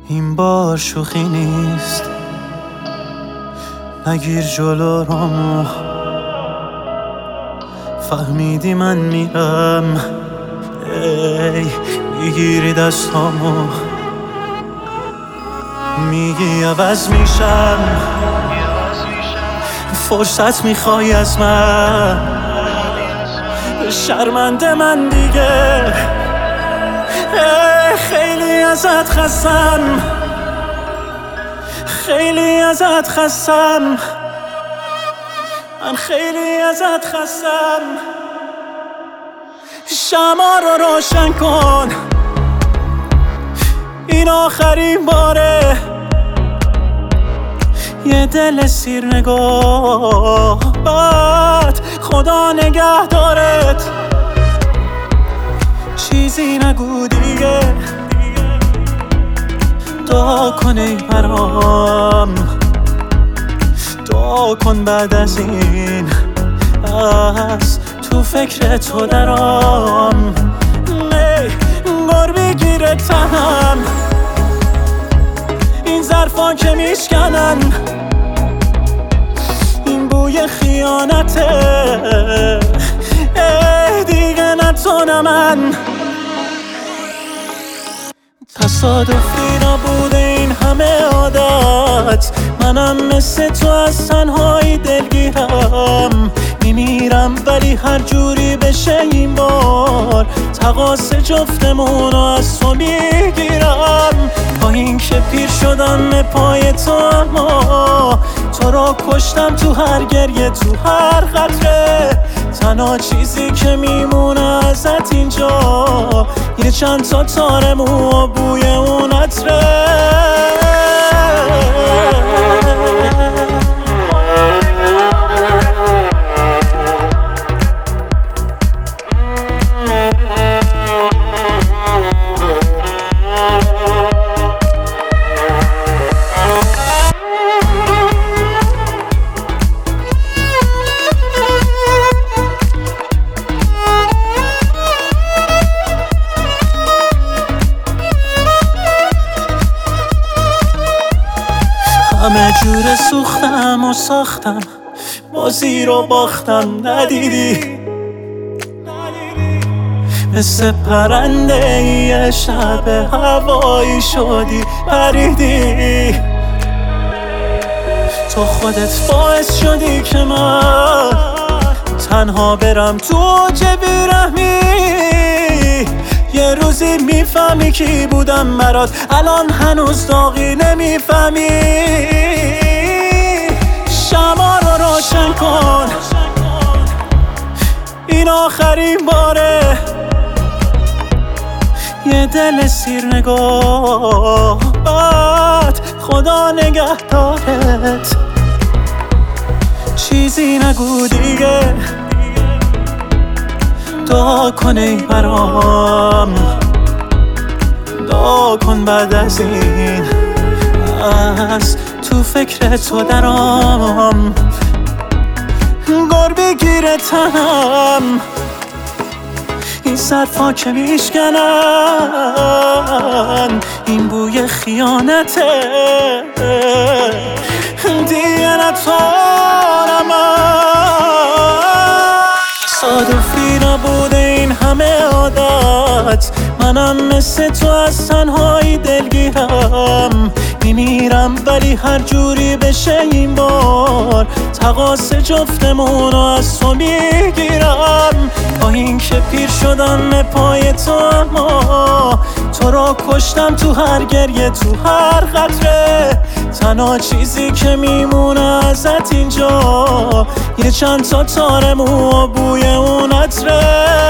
این بار شوخی نیست، نگیر جلو رامو. فهمیدی من میرم، ای میگیری دستامو، میگی عوض میشم، فرصت میخوای از من. شرمنده من دیگه، خیلی ازت خستم، خیلی ازت خستم، من خیلی ازت خستم. شمع رو روشن کن، این آخرین باره. یه دل سیر نگاه بد، خدا نگه دارت. چیزی نگو دیگه، دعا کن ای برام، دعا کن بعد از این از تو فکر تو درام. گربه گیره تنم، این ظرفا که میشکنن، این بوی خیانته. دیگه نتونم من، تصادفی نبوده این همه عادت. منم مثل تو از تنهایی دلگیرم، میمیرم ولی هر جوری بشه این بار تقاص جفتمونو از تو میگیرم. با این که پیر شدم پای تو، اما تو را کشتم تو هر گریه، تو هر قطره. تنها چیزی که میمونه ازت اینجا یه چند تا تار مو و بوی اون عطره. همه جور سوختم و ساختم، بازی رو باختم. ندیدی مثل پرنده یه شب هوایی شدی، پریدی. تو خودت باعث شدی که من تنها برم تو اوج بیرحمی. یه روزی میفهمی کی بودم برات، الان هنوز داغی نمیفهمی. شمع رو روشن کن، این آخرین باره. یه دل سیر نگاه بد، خدا نگه دارت. چیزی نگو دیگه، دعا کن ای برام، دعا کن بعد از این از تو فکر تو درام. گربه گیره تنم، این ظرفا که میشکنن، این بوی خیانته. دیگه نتونم تصادفی نبوده این همه عادت. منم مثل تو از تنهایی دلگیرم، میمیرم ولی هر جوری بشه این بار تقاص جفتمونو از تو میگیرم. با این که پیر شدم پای تو، اما تو را کشتم تو هر گریه، تو هر قطره. تنها چیزی که میمونه ازت اینجا یه چند تا تار مو و بوی اون عطره.